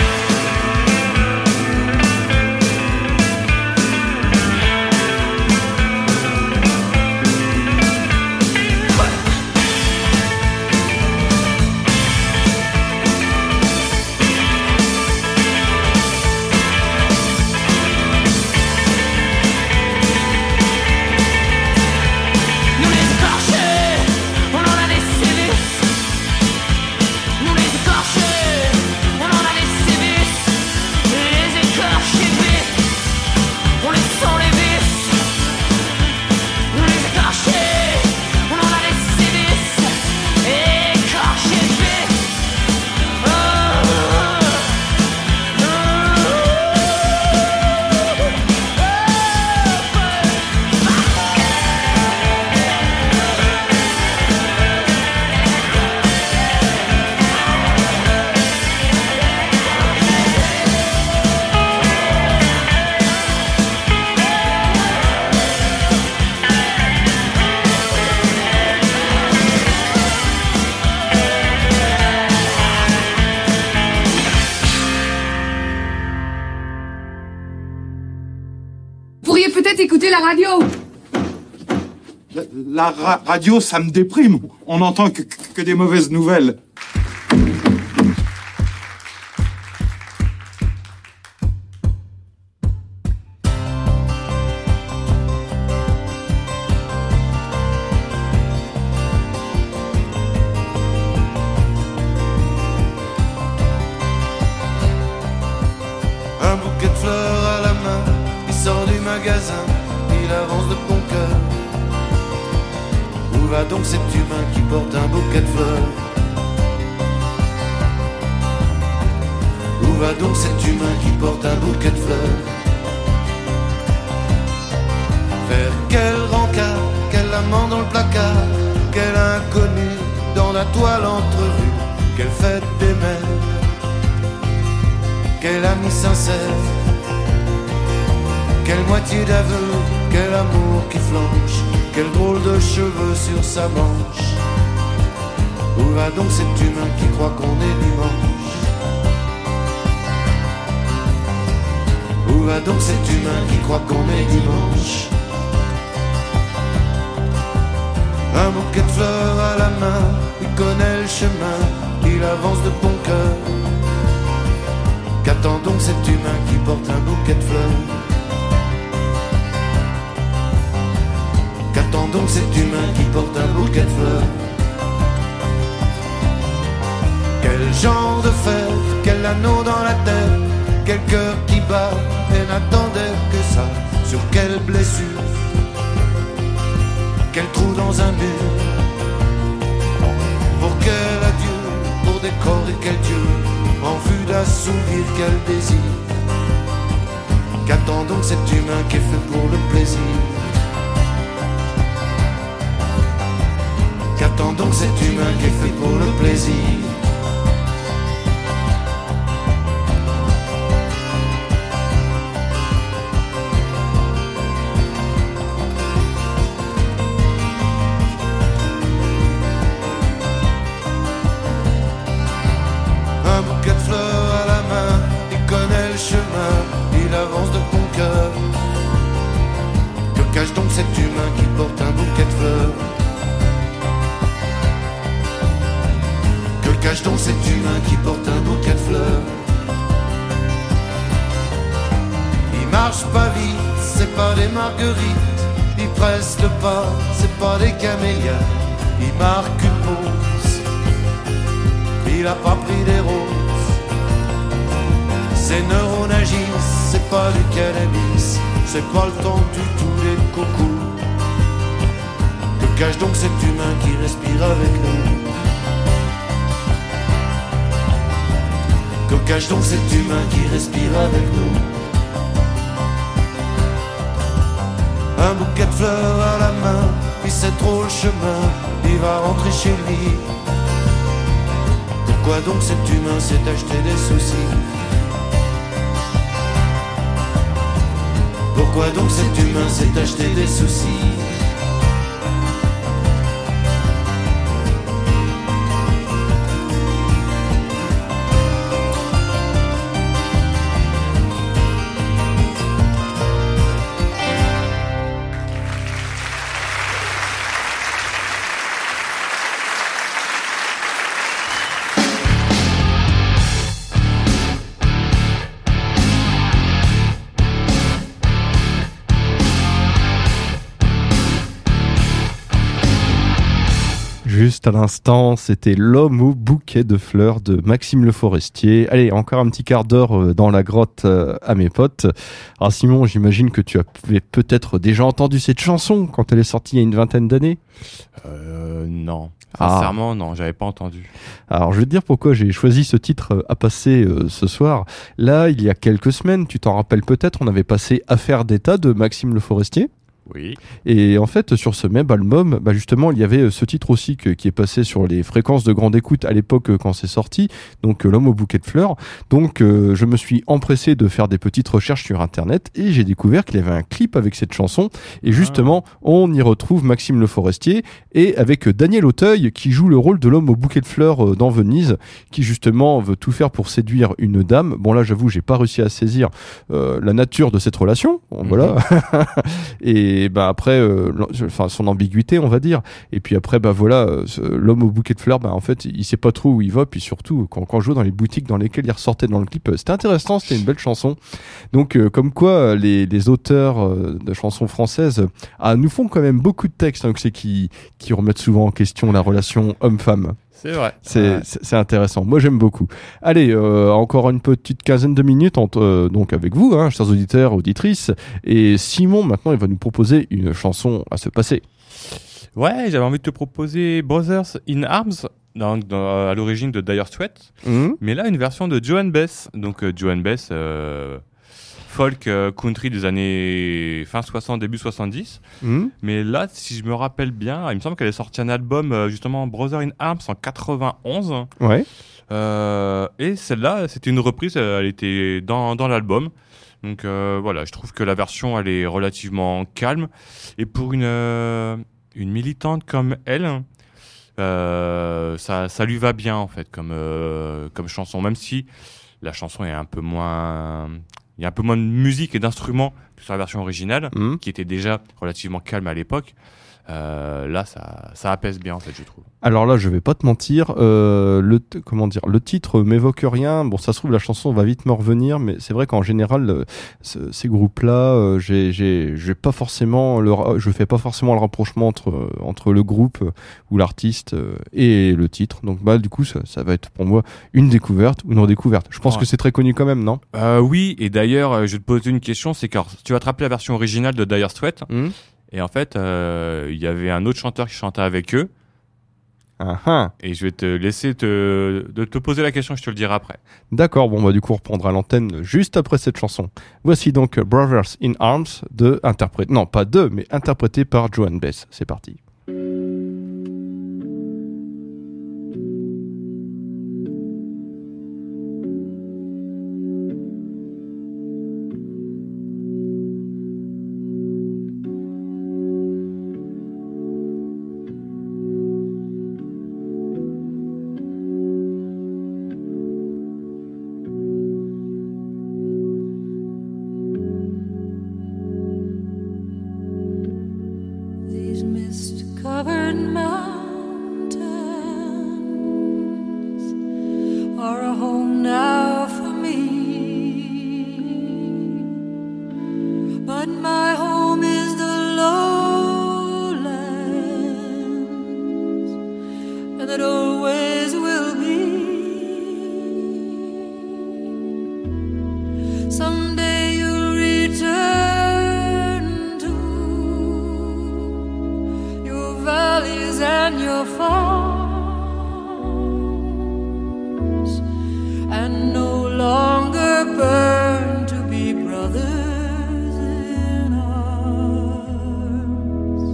Écoutez la radio. La, la ra- radio, ça me déprime. On n'entend que, que des mauvaises nouvelles. Un bouquet de fleurs à la main, il sort du magasin, il avance de bon cœur. Où va donc cet humain qui porte un bouquet de fleurs? Où va donc cet humain qui porte un bouquet de fleurs? Vers quel rencard, quel amant dans le placard, quel inconnu dans la toile entrevue, quelle fête des mères, quel ami sincère, quelle moitié d'aveu, quel amour qui flanche, quel drôle de cheveux sur sa manche. Où va donc cet humain qui croit qu'on est dimanche? Où va donc cet humain qui croit qu'on est dimanche? Un bouquet de fleurs à la main, il connaît le chemin, il avance de bon cœur. Qu'attend donc cet humain qui porte un bouquet de fleurs? Qu'attend donc cet humain qui porte un bouquet de fleurs? Quel genre de fête, quel anneau dans la tête, quel cœur qui bat et n'attendait que ça. sur quelle blessure, quel trou dans un mur. Pour quel adieu, pour décorer quel dieu, en vue d'assouvir quel désir. Qu'attend donc cet humain qui est fait pour le plaisir? Qu'attend donc cet humain qui est fait pour le plaisir? Un bouquet de fleurs à la main, il connaît le chemin, il avance de bon cœur. Que cache donc cet humain qui porte un bouquet de fleurs? Que cache donc cet humain qui porte un bouquet de fleurs? Il marche pas vite, c'est pas des marguerites. Il presse le pas, c'est pas des camélias. Il marque une pause, il a pas pris des roses. Ses neurones agissent, c'est pas du cannabis, c'est pas le temps du tout des cocos. Que cache donc cet humain qui respire avec nous? Que cache donc cet humain qui respire avec nous? Un bouquet de fleurs à la main, il sait trop le chemin, il va rentrer chez lui. Pourquoi donc cet humain s'est acheté des soucis? Pourquoi donc cet humain s'est acheté des soucis? Juste à l'instant, c'était L'homme au bouquet de fleurs de Maxime Le Forestier. Allez, encore un petit quart d'heure dans la grotte à mes potes. Alors Simon, j'imagine que tu avais peut-être déjà entendu cette chanson quand elle est sortie il y a une vingtaine d'années. Euh, non. Sincèrement, ah. non, j'avais pas entendu. Alors, je vais te dire pourquoi j'ai choisi ce titre à passer euh, ce soir. Là, il y a quelques semaines, tu t'en rappelles peut-être, on avait passé Affaire d'État de Maxime Le Forestier. Oui. Et en fait, sur ce même album, bah justement, il y avait ce titre aussi que, qui est passé sur les fréquences de grande écoute à l'époque quand c'est sorti, donc L'homme au bouquet de fleurs. Donc, euh, je me suis empressé de faire des petites recherches sur Internet et j'ai découvert qu'il y avait un clip avec cette chanson. Et justement, ah. on y retrouve Maxime Le Forestier et avec Daniel Auteuil qui joue le rôle de l'homme au bouquet de fleurs dans Venise, qui justement veut tout faire pour séduire une dame. Bon là, j'avoue, j'ai pas réussi à saisir euh, la nature de cette relation. Bon, mm-hmm. Voilà. et Et bah après, euh, enfin son ambiguïté, on va dire. Et puis après, bah voilà, euh, l'homme au bouquet de fleurs, bah en fait, il sait pas trop où il va. Puis surtout, quand, quand je joue dans les boutiques dans lesquelles il ressortait dans le clip, euh, c'était intéressant, c'était une belle chanson. Donc, euh, comme quoi, les, les auteurs euh, de chansons françaises ah, nous font quand même beaucoup de textes, hein, c'est qui qui remettent souvent en question la relation homme-femme. C'est vrai. C'est, ouais. c'est, c'est intéressant. Moi, j'aime beaucoup. Allez, euh, encore une petite quinzaine de minutes entre, euh, donc avec vous, hein, chers auditeurs, auditrices. Et Simon, maintenant, il va nous proposer une chanson à se passer. Ouais, j'avais envie de te proposer Brothers in Arms, donc dans, à l'origine de Dire Straits. Mmh. Mais là, une version de Joan Baez. Donc, euh, Joan Baez, euh, folk euh, country des années fin soixante, début soixante-dix. Mmh. Mais là, si je me rappelle bien, il me semble qu'elle est sortie un album, euh, justement, Brothers in Arms en quatre-vingt-onze. Ouais. Euh, et celle-là, c'était une reprise, elle était dans, dans l'album. Donc euh, voilà, je trouve que la version, elle est relativement calme. Et pour une, euh, une militante comme elle, euh, ça, ça lui va bien, en fait, comme, euh, comme chanson. Même si la chanson est un peu moins... Il y a un peu moins de musique et d'instruments que sur la version originale, mmh. qui était déjà relativement calme à l'époque. Euh, là, ça, ça apaise bien en fait, je trouve. Alors là, je vais pas te mentir, euh, le t- comment dire, le titre m'évoque rien. Bon, ça se trouve la chanson va vite me revenir, mais c'est vrai qu'en général, euh, ce- ces groupes-là, euh, j'ai, j'ai, j'ai pas forcément le, ra- je fais pas forcément le rapprochement entre euh, entre le groupe euh, ou l'artiste euh, et le titre. Donc bah du coup, ça, ça va être pour moi une découverte ou une redécouverte. Je pense Ouais. que c'est très connu quand même, non? Euh, oui, et d'ailleurs, euh, je vais te poser une question, c'est que alors, tu vas te rappeler la version originale de Dire Straits, Mmh. et en fait, euh, il y avait un autre chanteur qui chantait avec eux. Ah ah. Et je vais te laisser te, de te poser la question, je te le dirai après. D'accord, bon bah du coup on reprendra l'antenne juste après cette chanson. Voici donc Brothers in Arms de interprété, non pas de, mais interprété par Joan Baez. C'est parti. These mist-covered mountains are a home now for me, but my home is the lowlands, and it always will be. Someday you'll return to your valleys and your farms, and no longer burn to be brothers in arms.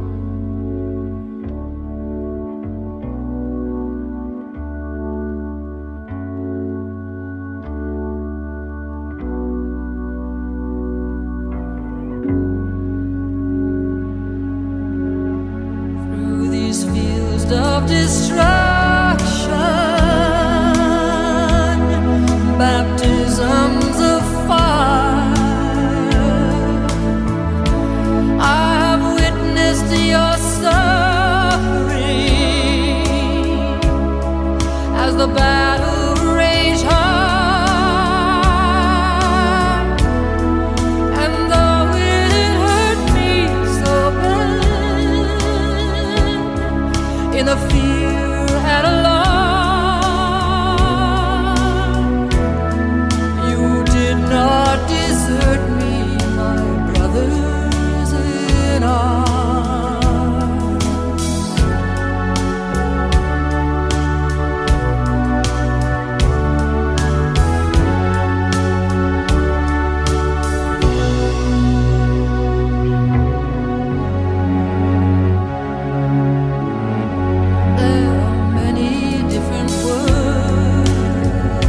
Through these fields of destruction, baptisms of fire, I have witnessed your suffering as the battle raged hard, and though it hurt me so bad in the fear and alarm, you did not desert me, my brothers in arms. There are many different words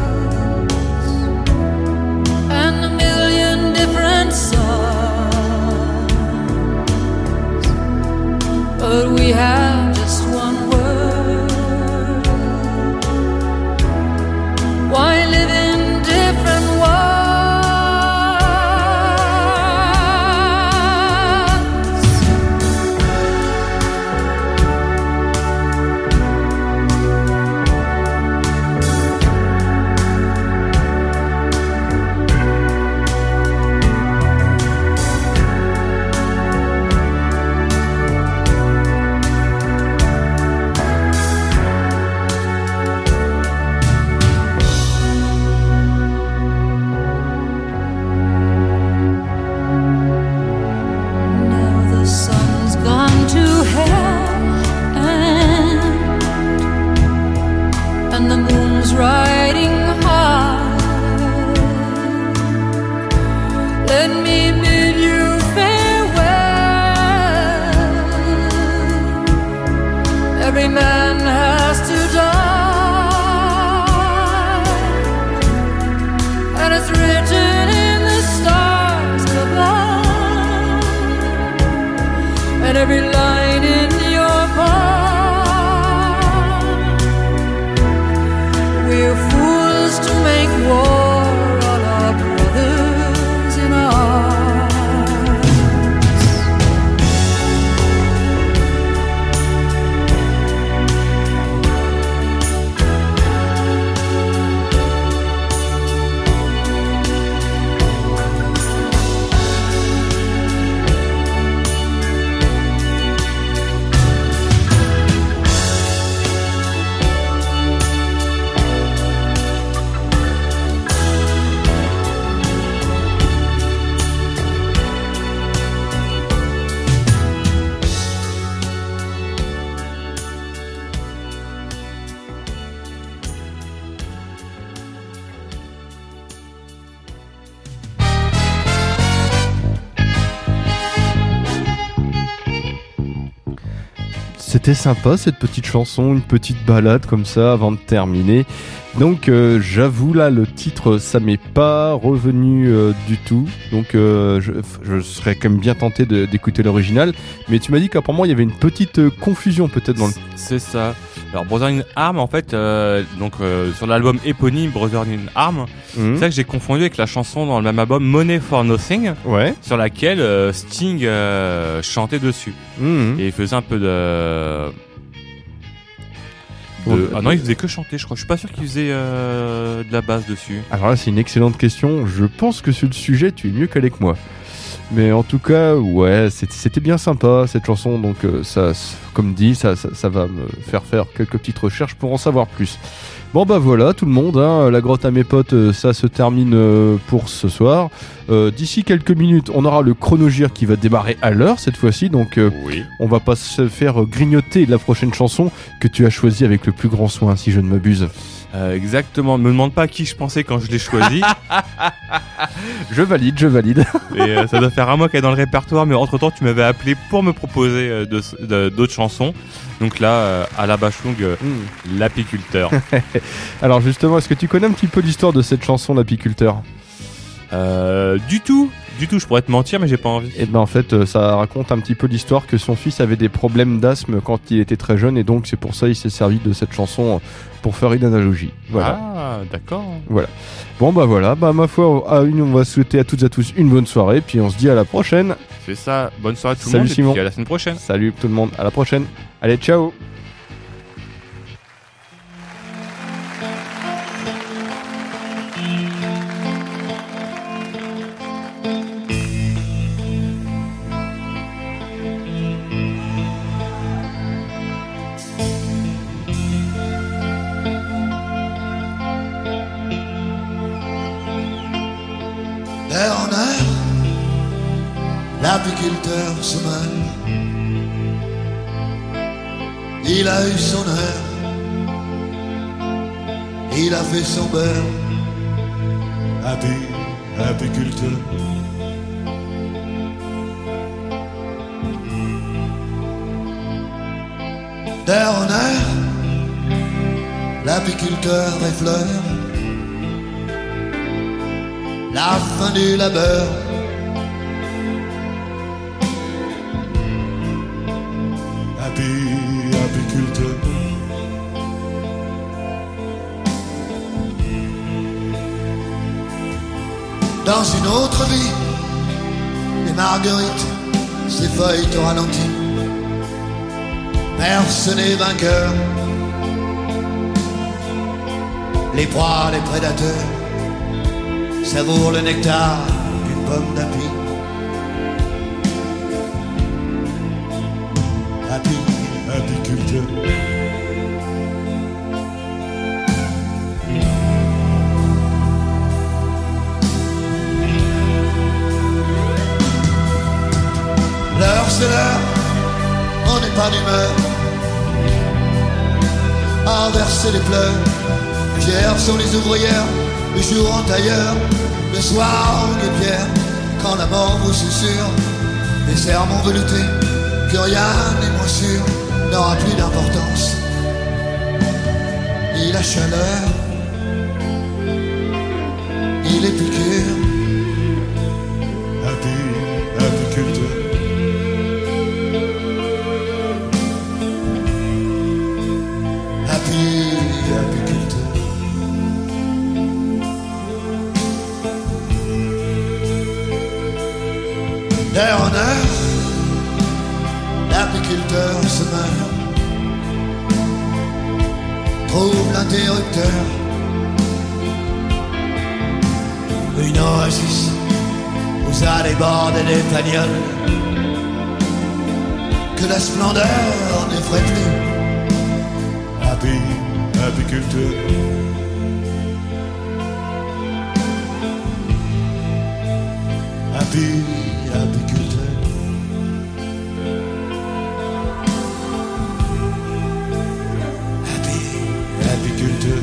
and a million different songs, but we have just one word. Why live in different worlds? Now the sun's gone to hell, and, and the moon's riding high. Let me bid you farewell. Every man has to die, and it's written in the stars above, and every line in your palm. We're fools to make war on our brothers in arms. c'était sympa cette petite chanson, une petite balade comme ça avant de terminer. Donc euh, j'avoue là le titre ça m'est pas revenu euh, du tout, donc euh, je, je serais quand même bien tenté de, d'écouter l'original, mais tu m'as dit qu'apparemment il y avait une petite euh, confusion peut-être dans le... C'est ça. Alors Brother in Arms en fait, euh, donc euh, sur l'album éponyme Brother in Arms, mmh. c'est ça que j'ai confondu avec la chanson dans le même album Money for Nothing, ouais. sur laquelle euh, Sting euh, chantait dessus mmh. et il faisait un peu de... De... Ah non, il faisait que chanter, je crois. Je suis pas sûr qu'il faisait euh, de la basse dessus. Alors là, c'est une excellente question. Je pense que sur le sujet, tu es mieux calé que moi. Mais en tout cas, ouais, c'était, c'était bien sympa cette chanson. Donc, euh, ça, comme dit, ça, ça, ça va me faire faire quelques petites recherches pour en savoir plus. Bon bah voilà tout le monde, hein, la grotte à mes potes, euh, ça se termine euh, pour ce soir. Euh, d'ici quelques minutes, on aura le chronogire qui va démarrer à l'heure cette fois-ci, donc euh, oui. on va pas se faire grignoter la prochaine chanson que tu as choisie avec le plus grand soin, si je ne m'abuse. Euh, exactement, me demande pas à qui je pensais quand je l'ai choisi. Je valide, je valide. Et euh, ça doit faire un mois qu'elle est dans le répertoire, mais entre temps tu m'avais appelé pour me proposer euh, de, de, d'autres chansons. Donc là, euh, à la bâche longue, euh, mmh. l'apiculteur. Alors justement, est-ce que tu connais un petit peu l'histoire de cette chanson, l'apiculteur ? Euh, du tout, du tout, je pourrais te mentir, mais j'ai pas envie. Et ben en fait, ça raconte un petit peu l'histoire que son fils avait des problèmes d'asthme quand il était très jeune, et donc c'est pour ça qu'il s'est servi de cette chanson pour faire une analogie. Voilà. Ah, d'accord. Voilà. Bon bah voilà, bah ma foi, à une, on va souhaiter à toutes et à tous une bonne soirée, puis on se dit à la prochaine. C'est ça, bonne soirée à tout Salut le monde, Simon. Et puis à la semaine prochaine. Salut tout le monde, à la prochaine. Allez, ciao. D'heure en heure, l'apiculteur se meurt. Il a eu son heure, il a fait son beurre. Api, apiculteur. D'heure en heure, l'apiculteur effleure la fin du labeur. Api, apiculteur. Dans une autre vie, les marguerites, ces feuilles te ralenti. Personne n'est vainqueur. Les proies, les prédateurs savoure le nectar d'une pomme d'api. Api, apiculteur. L'heure c'est l'heure, on n'est pas d'humeur à verser les pleurs. Fiers sont les ouvrières, le jour en tailleur, le soir on est pierre, quand la mort vous susurre des sermons veloutés, que rien n'est moins sûr, n'aura plus d'importance, ni la chaleur, ni les piqûres. Api, apiculteur. Api, apiculteur. D'heure en heure, l'apiculteur se meurt, trouve l'interrupteur, une oasis où ça déborde des fagnols, que la splendeur n'effraie plus. Api, apiculteur. Api, apiculteur. Api, apiculteur.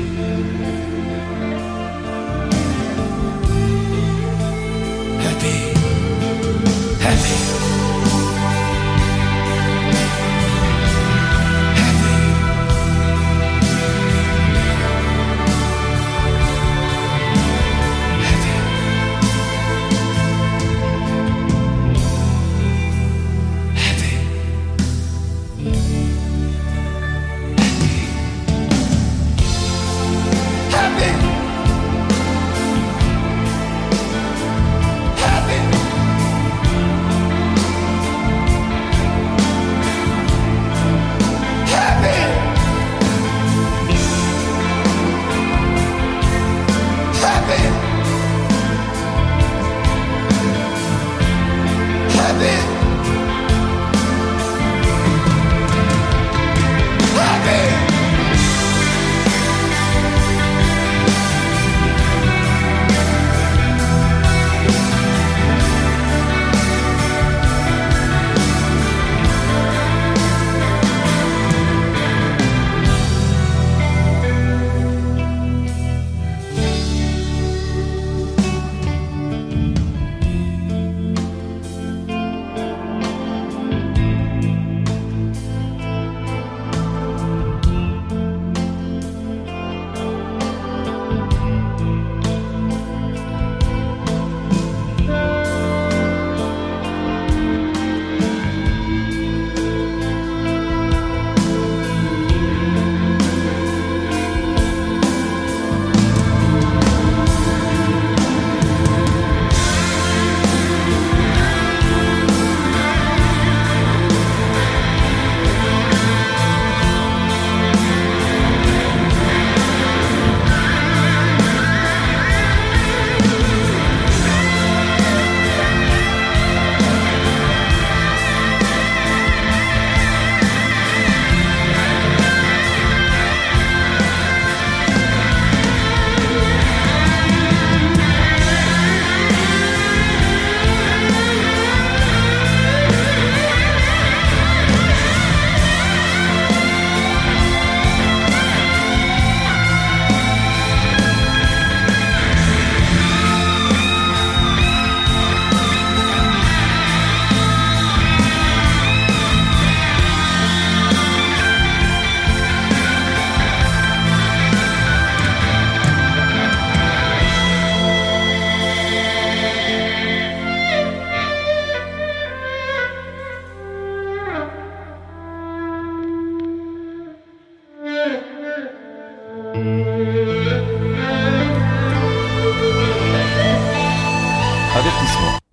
Happy, happy.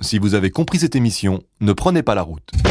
Si vous avez compris cette émission, ne prenez pas la route.